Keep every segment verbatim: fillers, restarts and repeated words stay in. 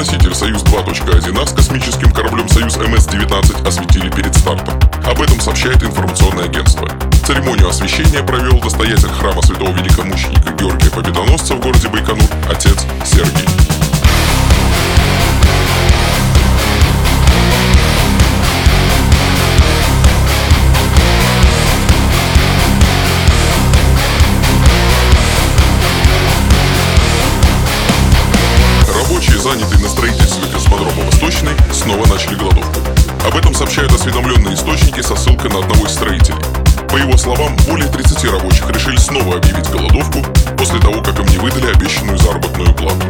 Носитель Союз два точка один А с космическим кораблем Союз эм эс девятнадцать осветили перед стартом. Об этом сообщает информационное агентство. Церемонию освящения провел настоятель храма святого великомученика Георгия Победоносца в городе Байконур, отец Сергий. Рабочие, занятые на строительстве космодрома Восточный, снова начали голодовку. Об этом сообщают осведомленные источники со ссылкой на одного из строителей. По его словам, более тридцати рабочих решили снова объявить голодовку после того, как им не выдали обещанную заработную плату.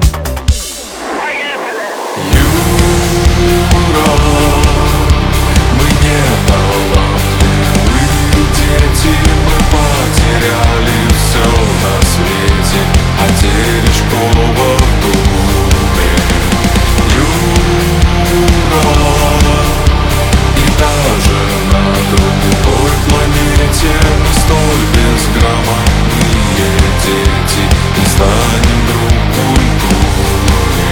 Юра, мы не талантливые дети, мы потеряли все на свете, а Терешкова в думе. Юра, и даже на другой планете мы столь безграмотные дети, не станем друг культуры.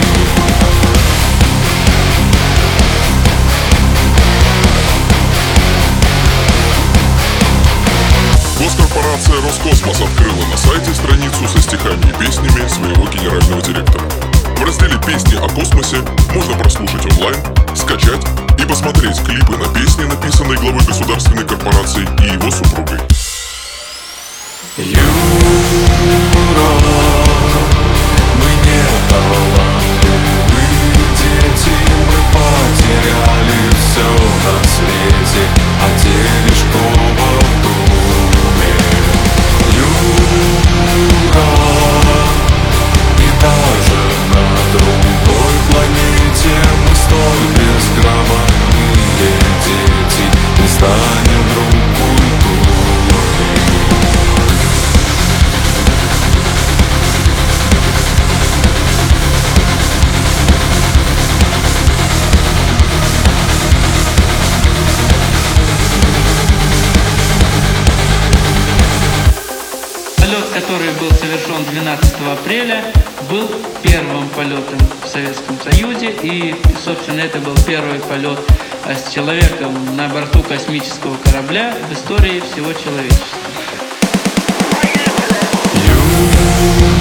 Госкорпорация Роскосмос открыла на сайте страницу со стихами и песнями своего генерального директора. В разделе «Песни о космосе» можно прослушать онлайн, скачать и посмотреть клипы на песни, написанные главой государственной корпорации и его супругой. Юра, мы не талантливые дети, мы потеряли все на свете, а Терешкова в думе. Юра, и даже на другой планете мы столь безграмотные дети, не станем друг культуры. Полет, который был совершен двенадцатого апреля, был первым полетом в Советском Союзе, и, собственно, это был первый полет с человеком на борту космического корабля в истории всего человечества. You